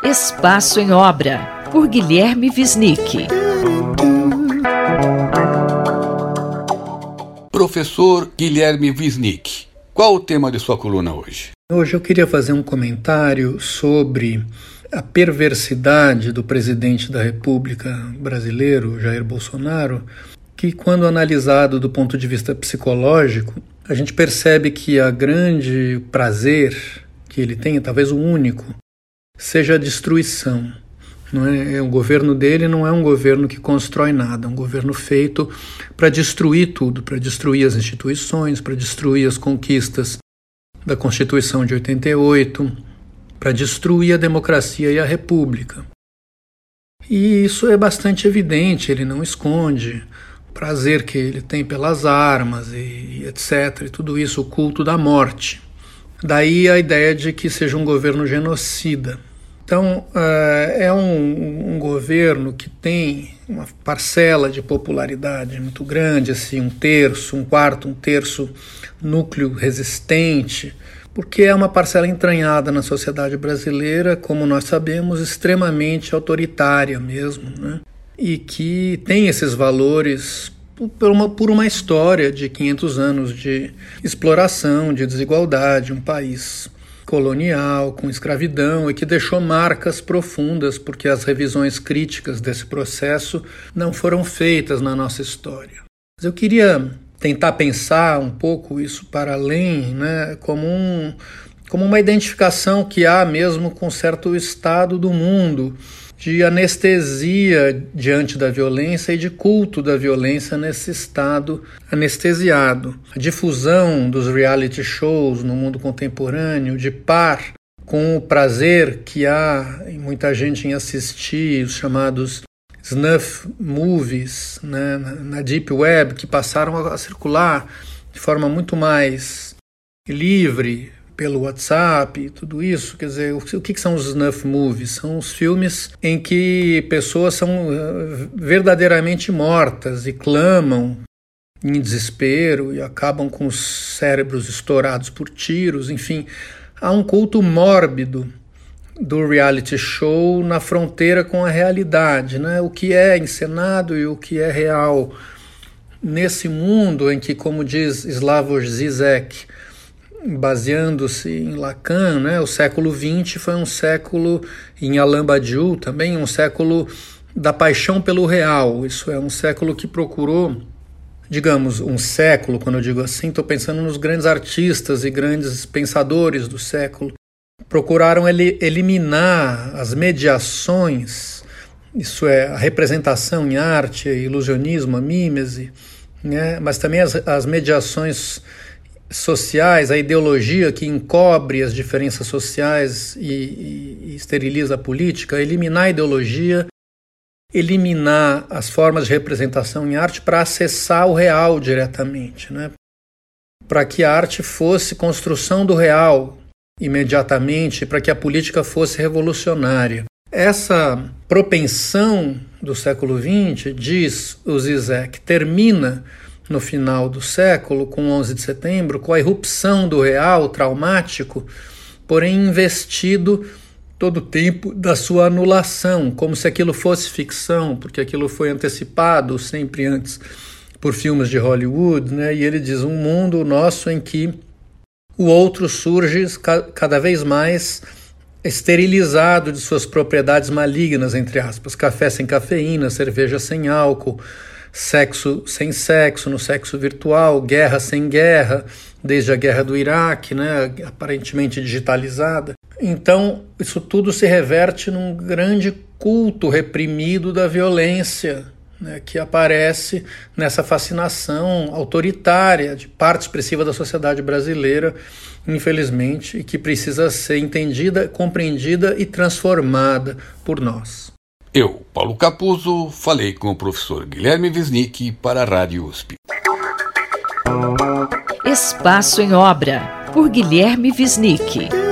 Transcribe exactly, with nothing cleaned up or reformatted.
Espaço em Obra, por Guilherme Wisnik. Professor Guilherme Wisnik, qual o tema de sua coluna hoje? Hoje eu queria fazer um comentário sobre a perversidade do presidente da República brasileiro, Jair Bolsonaro, que, quando analisado do ponto de vista psicológico, a gente percebe que a grande prazer que ele tem, talvez o único, seja a destruição. Não é? O governo dele não é um governo que constrói nada, é um governo feito para destruir tudo, para destruir as instituições, para destruir as conquistas da Constituição de oitenta e oito, para destruir a democracia e a república. E isso é bastante evidente, ele não esconde o prazer que ele tem pelas armas e, e etcétera, e tudo isso, o culto da morte. Daí a ideia de que seja um governo genocida. Então, é um, um governo que tem uma parcela de popularidade muito grande, assim, um terço, um quarto, um terço núcleo resistente, porque é uma parcela entranhada na sociedade brasileira, como nós sabemos, extremamente autoritária mesmo, né? E que tem esses valores por uma, por uma história de quinhentos anos de exploração, de desigualdade, um país colonial, com escravidão, e que deixou marcas profundas, porque as revisões críticas desse processo não foram feitas na nossa história. Mas eu queria tentar pensar um pouco isso para além, né, como, um, como uma identificação que há mesmo com certo estado do mundo, de anestesia diante da violência e de culto da violência nesse estado anestesiado. A difusão dos reality shows no mundo contemporâneo, de par com o prazer que há em muita gente em assistir os chamados snuff movies, né, na Deep Web, que passaram a circular de forma muito mais livre, pelo WhatsApp e tudo isso. Quer dizer, o que são os snuff movies? São os filmes em que pessoas são verdadeiramente mortas e clamam em desespero e acabam com os cérebros estourados por tiros. Enfim, há um culto mórbido do reality show na fronteira com a realidade, né? O que é encenado e o que é real. Nesse mundo em que, como diz Slavoj Zizek, baseando-se em Lacan, né, o século vinte foi um século, em Alain Badiou também, um século da paixão pelo real. Isso é um século que procurou, digamos, um século, quando eu digo assim, estou pensando nos grandes artistas e grandes pensadores do século, procuraram ele, eliminar as mediações, isso é, a representação em arte, ilusionismo, a mímese, né, mas também as, as mediações sociais, a ideologia que encobre as diferenças sociais e, e, e esteriliza a política, eliminar a ideologia, eliminar as formas de representação em arte para acessar o real diretamente, né? Para que a arte fosse construção do real imediatamente, para que a política fosse revolucionária. Essa propensão do século vinte, diz o Zizek, termina no final do século, com onze de setembro, com a irrupção do real traumático, porém investido todo o tempo da sua anulação, como se aquilo fosse ficção, porque aquilo foi antecipado sempre antes por filmes de Hollywood, né? E ele diz, um mundo nosso em que o outro surge cada vez mais esterilizado de suas propriedades malignas, entre aspas, café sem cafeína, cerveja sem álcool, sexo sem sexo, no sexo virtual, guerra sem guerra, desde a guerra do Iraque, né, aparentemente digitalizada. Então, isso tudo se reverte num grande culto reprimido da violência, né, que aparece nessa fascinação autoritária de parte expressiva da sociedade brasileira, infelizmente, e que precisa ser entendida, compreendida e transformada por nós. Eu, Paulo Capuzzo, falei com o professor Guilherme Wisnik para a Rádio U S P. Espaço em Obra, por Guilherme Wisnik.